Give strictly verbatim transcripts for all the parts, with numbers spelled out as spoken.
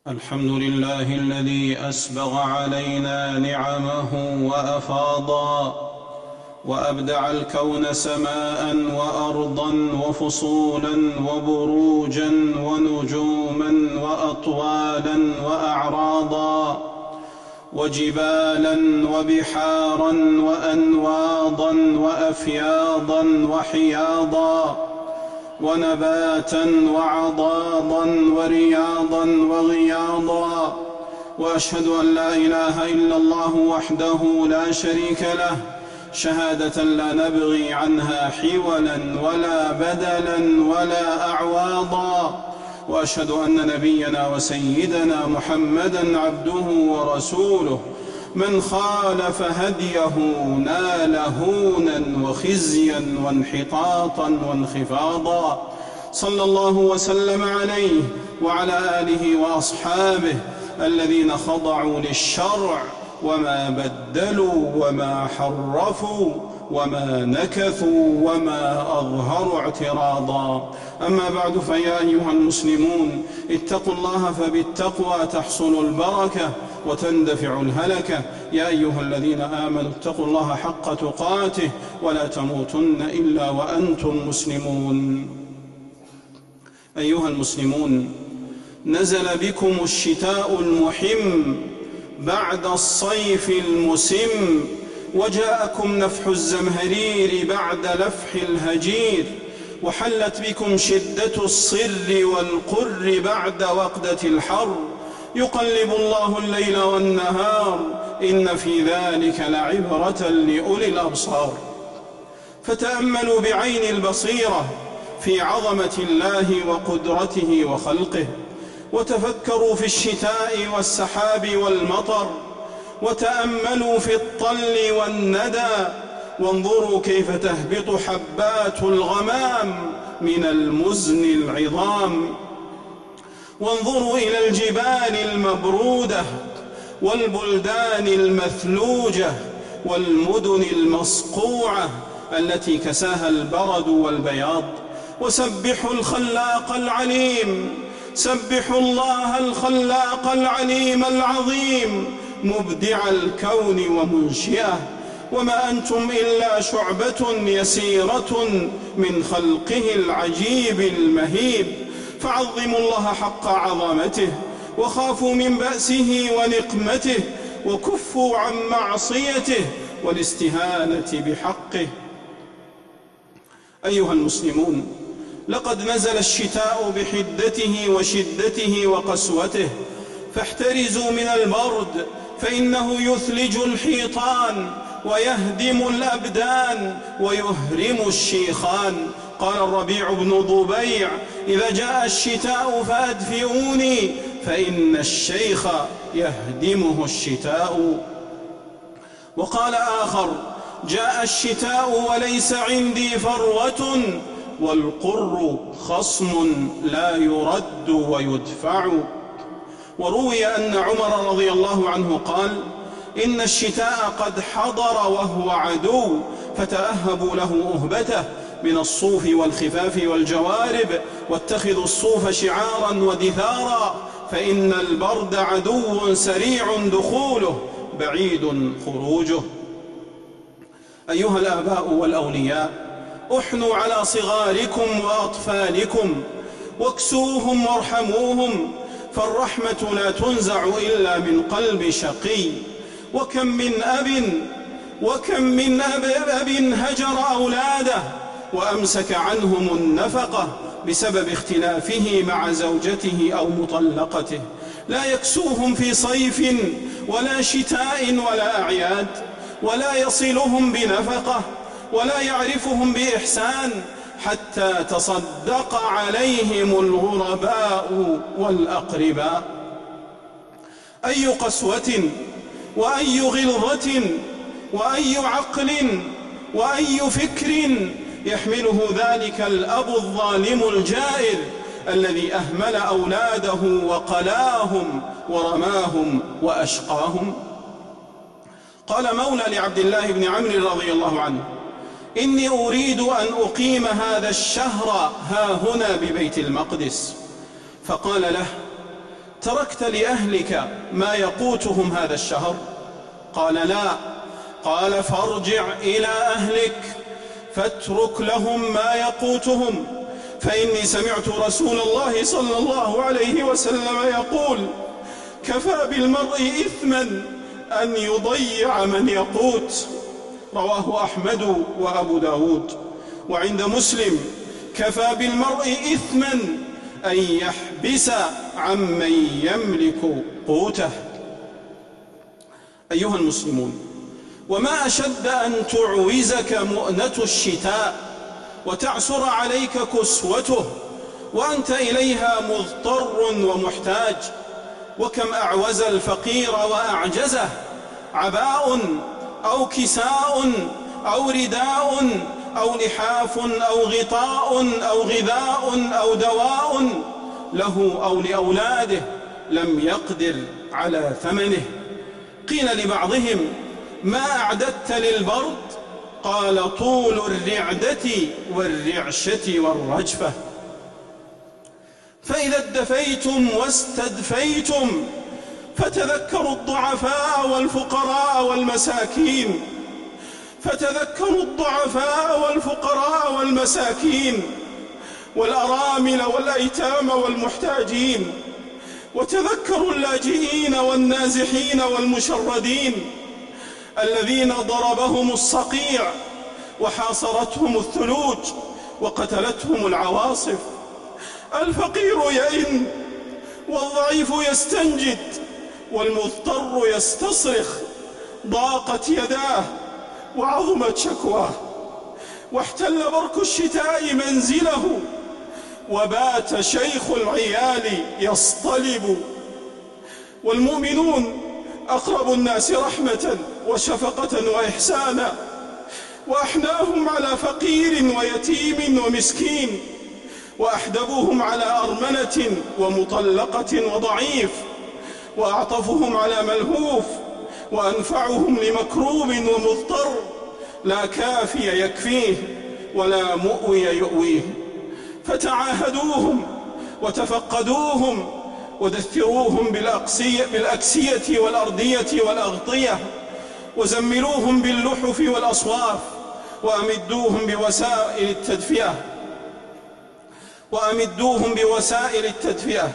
الحمد لله الذي أسبغ علينا نعمه وأفاضا وأبدع الكون سماء وأرضا وفصولا وبروجا ونجوما وأطوالا وأعراضا وجبالا وبحارا وأنواضا وأفياضا وحياضا ونباتا وعضاضا ورياضا وغياضا. وأشهد أن لا إله إلا الله وحده لا شريك له شهادة لا نبغي عنها حولا ولا بدلا ولا أعواضا. وأشهد أن نبينا وسيدنا محمدا عبده ورسوله من خالف هديه نال هونا وخزيا وانحطاطا وانخفاضا، صلى الله وسلم عليه وعلى آله وأصحابه الذين خضعوا للشرع وما بدلوا وما حرفوا وما نكثوا وما أظهروا اعتراضا. أما بعد، فيا أيها المسلمون اتقوا الله، فبالتقوى تحصل البركة وتندفع الهلكة. يا أيها الذين آمنوا اتقوا الله حق تقاته ولا تموتن إلا وأنتم مسلمون. أيها المسلمون، نزل بكم الشتاء المحم بعد الصيف المسم، وجاءكم نفح الزمهرير بعد لفح الهجير، وحلت بكم شدة الصر والقر بعد وقدة الحر. يقلب الله الليل والنهار، إن في ذلك لعبرة لأولي الأبصار. فتأملوا بعين البصيرة في عظمة الله وقدرته وخلقه، وتفكروا في الشتاء والسحاب والمطر، وتأملوا في الطل والندى، وانظروا كيف تهبط حبات الغمام من المزن العظام، وانظروا إلى الجبال المبرودة والبلدان المثلوجة والمدن المصقوعة التي كساها البرد والبياض. وسبحوا الخلاق العليم، سبحوا الله الخلاق العليم العظيم مبدع الكون ومنشئه، وما أنتم إلا شعبة يسيرة من خلقه العجيب المهيب. فعظموا الله حق عظمته، وخافوا من بأسه ونقمته، وكفوا عن معصيته والاستهانة بحقه. أيها المسلمون، لقد نزل الشتاء بحدته وشدته وقسوته، فاحترزوا من البرد، فإنه يثلج الحيطان ويهدم الأبدان ويهرم الشيخان. قال الربيع بن ضبيع: إذا جاء الشتاء فأدفئوني، فإن الشيخ يهدمه الشتاء. وقال آخر: جاء الشتاء وليس عندي فروة، والقر خصم لا يرد ويدفع. وروي أن عمر رضي الله عنه قال: إن الشتاء قد حضر وهو عدو، فتأهبوا له أهبته من الصوف والخفاف والجوارب، واتخذوا الصوف شعارا ودثارا، فإن البرد عدو سريع دخوله بعيد خروجه. أيها الآباء والأولياء، احنوا على صغاركم وأطفالكم واكسوهم وارحموهم، فالرحمة لا تنزع إلا من قلب شقي. وكم من أب وكم من أب, أب هجر أولاده وأمسك عنهم النفقة بسبب اختلافه مع زوجته أو مطلقته، لا يكسوهم في صيف ولا شتاء ولا أعياد، ولا يصلهم بنفقة ولا يعرفهم بإحسان، حتى تصدق عليهم الغرباء والأقرباء. أي قسوة وأي غلظة وأي عقل وأي فكر يحمله ذلك الأب الظالم الجائر الذي أهمل أولاده وقلاهم ورماهم وأشقاهم. قال مولى لعبد الله بن عمرو رضي الله عنه: إني أريد أن أقيم هذا الشهر ها هنا ببيت المقدس. فقال له: تركت لأهلك ما يقوتهم هذا الشهر؟ قال لا. قال فارجع إلى أهلك فاترك لهم ما يقوتهم، فإني سمعت رسول الله صلى الله عليه وسلم يقول: كفى بالمرء إثما أن يضيع من يقوت. رواه أحمد وأبو داود. وعند مسلم: كفى بالمرء إثما أن يحبس عمن يملك قوته. أيها المسلمون، وما أشد أن تعوزك مؤنة الشتاء وتعسر عليك كسوته وأنت إليها مضطر ومحتاج. وكم أعوز الفقير وأعجزه عباء أو كساء أو رداء أو لحاف أو غطاء أو غذاء أو دواء له أو لأولاده لم يقدر على ثمنه. قيل لبعضهم: ما أعددت للبرد؟ قال: طول الرعدة والرعشة والرجفة. فإذا ادفيتم واستدفيتم فتذكروا الضعفاء والفقراء والمساكين فتذكروا الضعفاء والفقراء والمساكين والأرامل والأيتام والمحتاجين، وتذكروا اللاجئين والنازحين والمشردين الذين ضربهم الصقيع وحاصرتهم الثلوج وقتلتهم العواصف. الفقير يئن والضعيف يستنجد والمضطر يستصرخ. ضاقت يداه وعظمت شكواه، واحتل برك الشتاء منزله، وبات شيخ العيال يصطلب. والمؤمنون أقرب الناس رحمة وشفقة وإحسانا، وأحناهم على فقير ويتيم ومسكين، وأحدبوهم على أرملة ومطلقة وضعيف، وأعطفهم على ملهوف، وأنفعهم لمكروب ومضطر، لا كافي يكفيه ولا مؤوي يؤويه. فتعاهدوهم وتفقدوهم ودثروهم بالأقسية, بالأكسية والأردية والأغطية، وزملوهم باللحف والأصواف، وأمدوهم بوسائل التدفئة وأمدوهم بوسائل التدفئة.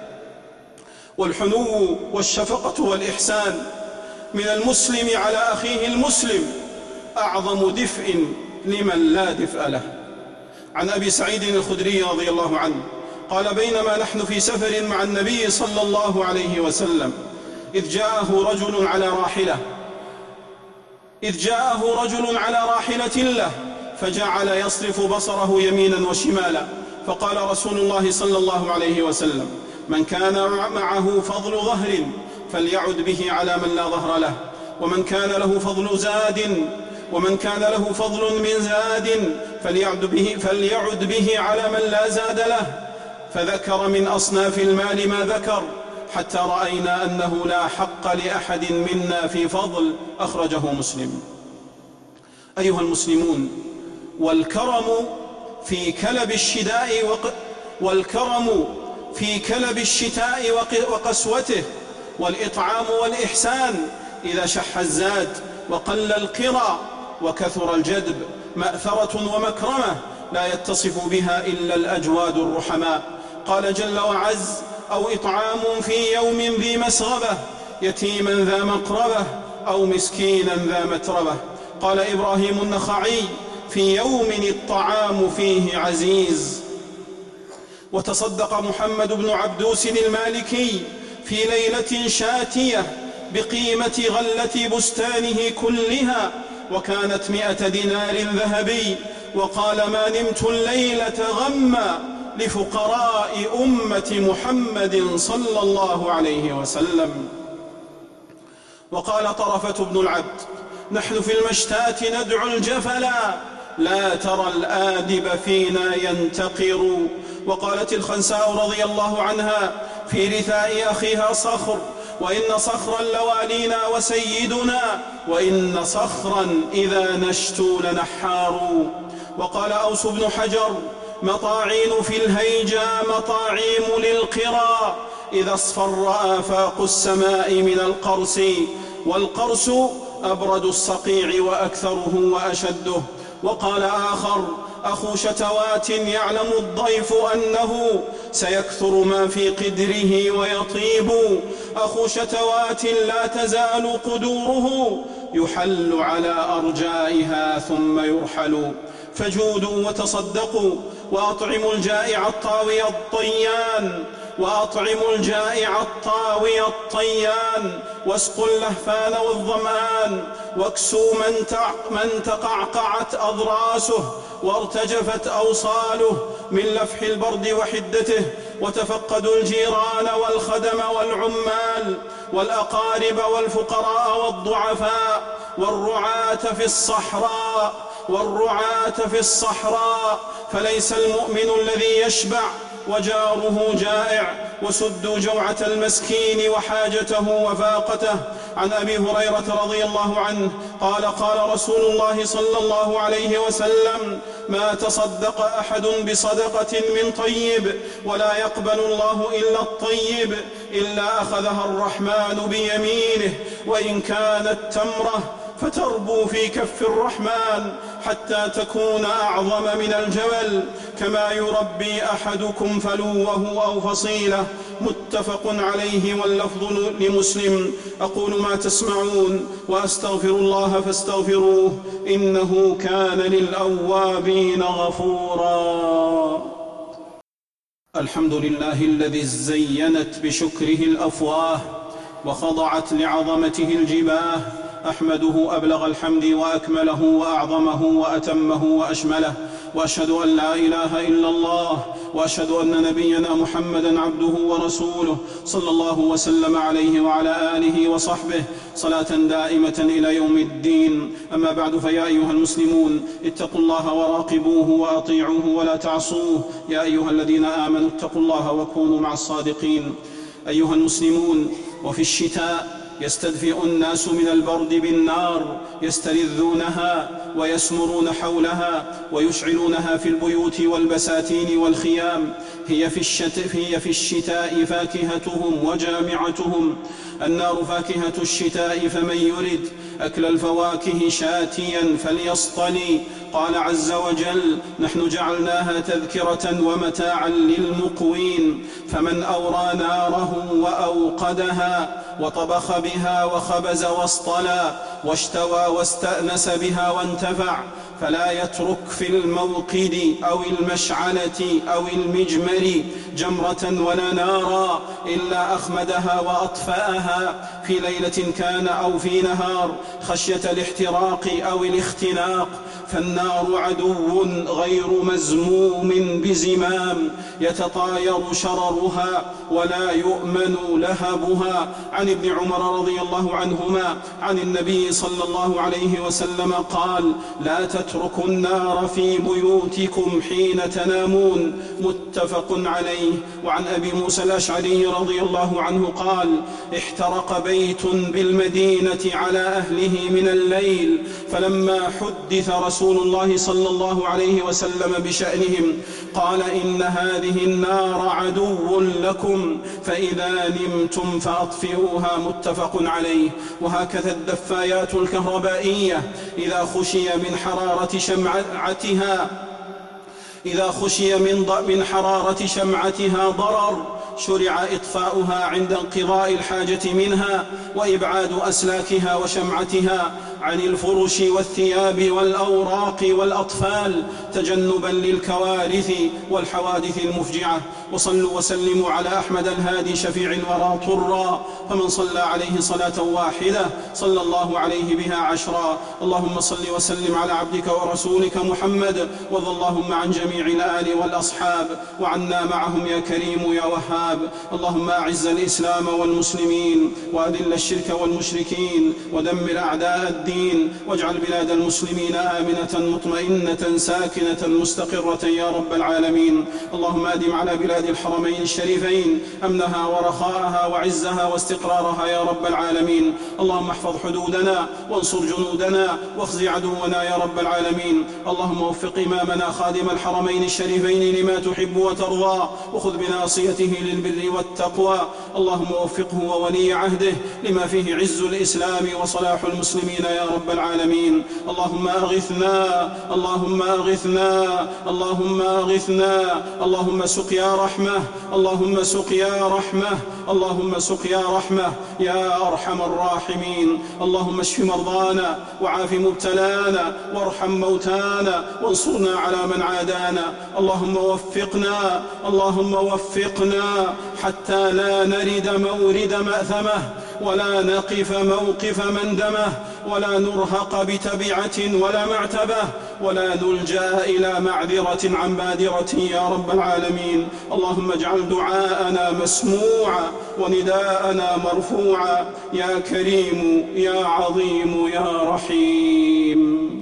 والحنو والشفقة والإحسان من المسلم على أخيه المسلم أعظم دفء لمن لا دفء له. عن أبي سعيد الخدري رضي الله عنه قال: بينما نحن في سفر مع النبي صلى الله عليه وسلم إذ جاءه رجل على راحلة إذ جاءه رجل على راحلة له فجعل يصرف بصره يمينا وشمالا، فقال رسول الله صلى الله عليه وسلم: من كان معه فضل ظهر فليعد به على من لا ظهر له، ومن كان له فضل زاد ومن كان له فضل من زاد فليعد به, فليعد به على من لا زاد له. فذكر من أصناف المال ما ذكر حتى رأينا أنه لا حق لأحد منا في فضل. أخرجه مسلم. أيها المسلمون، والكرم في كلب الشتاء وق... والكرم في كلب الشتاء وق... وقسوته، والإطعام والإحسان إذا شح الزاد وقل القرى وكثر الجدب مأثرة ومكرمة لا يتصف بها إلا الأجواد الرحماء. قال جل وعز: أو إطعام في يوم ذي مسغبة يتيما ذا مقربة أو مسكينا ذا متربة. قال إبراهيم النخعي: في يوم الطعام فيه عزيز. وتصدق محمد بن عبدوس المالكي في ليلة شاتية بقيمة غلة بستانه كلها، وكانت مئة دينار ذهبي، وقال: ما نمت الليلة غما لفقراء أمة محمد صلى الله عليه وسلم. وقال طرفة بن العبد: نحن في المشتات ندعو الجفلا لا ترى الآدب فينا ينتقر. وقالت الخنساء رضي الله عنها في رثاء أخيها صخر: وإن صخرا لوالينا وسيدنا، وإن صخرا إذا نشتو لنحار. وقال أوس بن حجر: مطاعين في الهيجا مطاعيم للقرى إذا اصفر آفاق السماء من القرس، والقرس أبرد الصقيع وأكثره وأشده. وقال آخر: أخو شتوات يعلم الضيف أنه سيكثر ما في قدره ويطيب، أخو شتوات لا تزال قدوره يحل على أرجائها ثم يرحل. فجودوا وتصدقوا وأطعموا الجائع الطاوي الطيان وأطعموا الجائع الطاوي الطيان واسقوا اللهفان والظمآن، واكسوا من, تع... من تقعقعت أضراسه وارتجفت أوصاله من لفح البرد وحدته، وتفقدوا الجيران والخدم والعمال والأقارب والفقراء والضعفاء والرعاة في الصحراء والرعاة في الصحراء فليس المؤمن الذي يشبع وجاره جائع. وسدوا جوعة المسكين وحاجته وفاقته. عن أبي هريرة رضي الله عنه قال: قال رسول الله صلى الله عليه وسلم: ما تصدق أحد بصدقة من طيب ولا يقبل الله إلا الطيب إلا أخذها الرحمن بيمينه، وإن كانت تمرة فتربو في كف الرحمن حتى تكون أعظم من الجبل، كما يربي أحدكم فلوه أو فصيله. متفق عليه واللفظ لمسلم. أقول ما تسمعون وأستغفر الله فاستغفروه إنه كان للأوابين غفورا. الحمد لله الذي زينت بشكره الأفواه وخضعت لعظمته الجباه. أحمده أبلغ الحمد وأكمله وأعظمه وأتمه وأشمله، وأشهد أن لا إله إلا الله، وأشهد أن نبينا محمدًا عبده ورسوله صلى الله وسلم عليه وعلى آله وصحبه صلاة دائمة إلى يوم الدين. أما بعد، فيا أيها المسلمون اتقوا الله وراقبوه وأطيعوه ولا تعصوه. يا أيها الذين آمنوا اتقوا الله وكونوا مع الصادقين. أيها المسلمون، وفي الشتاء يستدفئ الناس من البرد بالنار يستلذونها ويسمرون حولها ويشعلونها في البيوت والبساتين والخيام. هي في, الشت... هي في الشتاء فاكهتهم وجامعتهم. النار فاكهة الشتاء، فمن يرد أكل الفواكه شاتيا فليصطلي. قال عز وجل: نحن جعلناها تذكرة ومتاعا للمقوين، فمن أورى ناره وأوقدها وطبخ بها وخبز واصطلى واشتوى واستأنس بها وانتفع فلا يترك في الموقد أو المشعلة أو المجمر جمرة ولا نارا إلا أخمدها وأطفأها في ليلة كان أو في نهار خشية الاحتراق أو الاختناق. فالنار عدو غير مزموم بزمام يتطاير شررها ولا يؤمن لهبها. عن ابن عمر رضي الله عنهما عن النبي صلى الله عليه وسلم قال: لا تتركوا النار في بيوتكم حين تنامون. متفق عليه. وعن أبي موسى الأشعري رضي الله عنه قال: احترق بيت بالمدينة على أهله من الليل، فلما حدث رسول الله صلى الله عليه وسلم بشأنهم قال: إن هذه النار عدو لكم، فإذا نمتم فأطفئوها. متفق عليه. وهكذا الدفايات الكهربائية إذا خشي من حرارة شمعتها إذا خشي من حرارة شمعتها ضرر شرع إطفاؤها عند انقضاء الحاجة منها، وإبعاد أسلاكها وشمعتها عن الفرش والثياب والأوراق والأطفال تجنبا للكوارث والحوادث المفجعة. وصلوا وسلموا على أحمد الهادي شفيع الورى طرا، فمن صلى عليه صلاة واحدة صلى الله عليه بها عشرا. اللهم صل وسلم على عبدك ورسولك محمد، وارض اللهم عن جميع الآل والأصحاب وعنا معهم يا كريم يا وهاب. اللهم أعز الإسلام والمسلمين وأذل الشرك والمشركين ودمر أعداء الدين، واجعل بلاد المسلمين آمنة مطمئنة ساكنة مستقرة يا رب العالمين. اللهم أدم على بلاد الحرمين الشريفين أمنها ورخاءها وعزها واستقرارها يا رب العالمين. اللهم احفظ حدودنا وانصر جنودنا واخزي عدونا يا رب العالمين. اللهم وفق إمامنا خادم الحرمين الشريفين لما تحب وترضى، وخذ بناصيته للبر والتقوى. اللهم وفقه وولي عهده لما فيه عز الإسلام وصلاح المسلمين يا رب العالمين. اللهم أغثنا اللهم أغثنا اللهم أغثنا اللهم سقيا رحمة اللهم سقيا رحمة اللهم سقيا رحمة يا أرحم الراحمين. اللهم اشف مرضانا وعاف مبتلانا وارحم موتانا وانصرنا على من عادانا. اللهم وفقنا اللهم وفقنا حتى لا نرد مورد مأثمه ولا نقف موقف مندمه ولا نرهق بتبعة ولا معتبة ولا نلجأ إلى معذرة عن بادرة يا رب العالمين. اللهم اجعل دعاءنا مسموعا ونداءنا مرفوعا يا كريم يا عظيم يا رحيم.